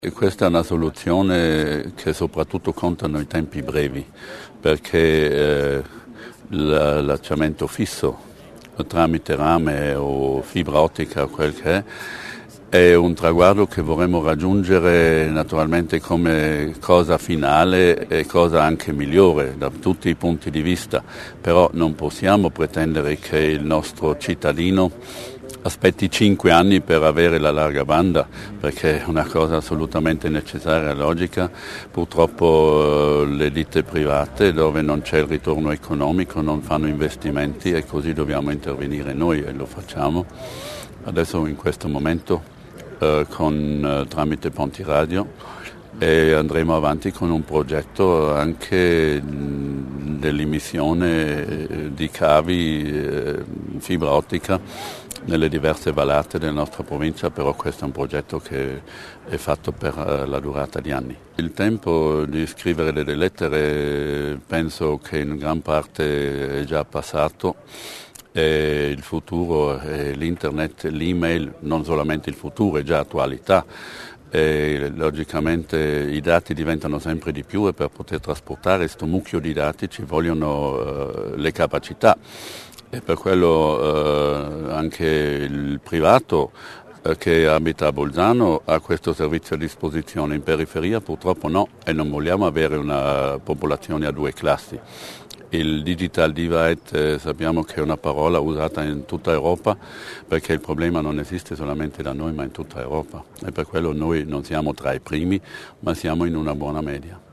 E questa è una soluzione che soprattutto contano i tempi brevi, perché l'allacciamento fisso tramite rame o fibra ottica, quel che è un traguardo che vorremmo raggiungere naturalmente come cosa finale e cosa anche migliore da tutti i punti di vista, però non possiamo pretendere che il nostro cittadino aspetti 5 anni per avere la larga banda, perché è una cosa assolutamente necessaria e logica. Purtroppo le ditte private, dove non c'è il ritorno economico, non fanno investimenti e così dobbiamo intervenire noi e lo facciamo. Adesso in questo momento tramite Ponti Radio e andremo avanti con un progetto anche dell'immissione di cavi fibra ottica nelle diverse vallate della nostra provincia, però questo è un progetto che è fatto per la durata di anni. Il tempo di scrivere delle lettere penso che in gran parte è già passato. E il futuro, l'internet, l'email, non solamente il futuro, è già attualità. E logicamente i dati diventano sempre di più e per poter trasportare questo mucchio di dati ci vogliono le capacità. E per quello anche il privato che abita a Bolzano ha questo servizio a disposizione. In periferia purtroppo no, e non vogliamo avere una popolazione a due classi. Il digital divide sappiamo che è una parola usata in tutta Europa, perché il problema non esiste solamente da noi ma in tutta Europa, e per quello noi non siamo tra i primi ma siamo in una buona media.